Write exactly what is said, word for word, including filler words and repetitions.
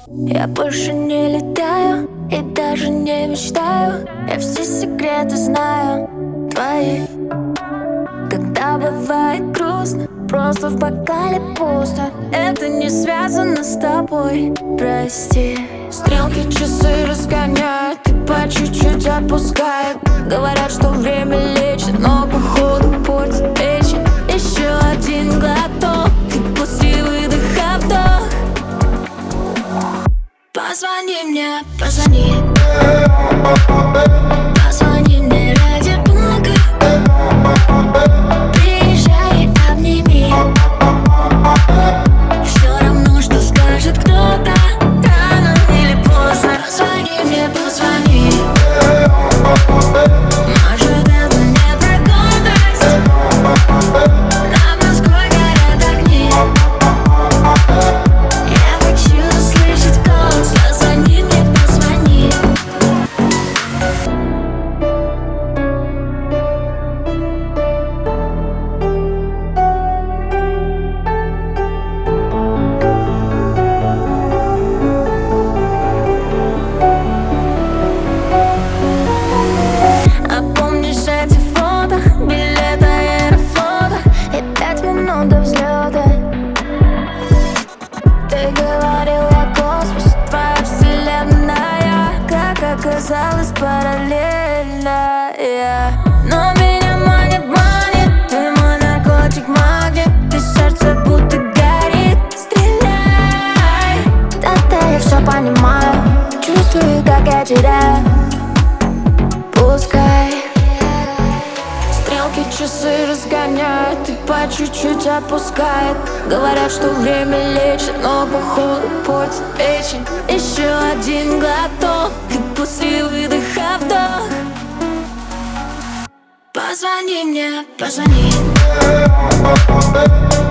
Я больше не летаю и даже не мечтаю. Я все секреты знаю твои. Когда бывает грустно, просто в бокале пусто. Это не связано с тобой, прости. Стрелки часы разгоняют и по чуть-чуть отпускают. Говорят, что время лечит, но походу портит печень. Еще один глоток и после выдоха вдох. Позвони мне, позвони. Позвони мне ради бога. Приезжай и обними. Все равно, что скажет кто-то, рано или поздно. Позвони мне, позвони. Может, это не про гордость. Над Москвой горят огни. Я хочу услышать голос. Позвони мне, позвони. А помнишь эти фото, билеты Аэрофлота и пять минут до взлета? Ты говорил, я космос, твоя вселенная, как оказалось, параллельная. Но меня манит, манит, ты мой наркотик, магнит. Ты сердце будто горит, стреляй. Да-да, я все понимаю, чувствую, как я теряю. Пускай стрелки часы разгоняют и по чуть-чуть отпускает. Говорят, что время лечит, но походу портит печень. Еще один глоток и после выдоха вдох. Позвони мне, позвони.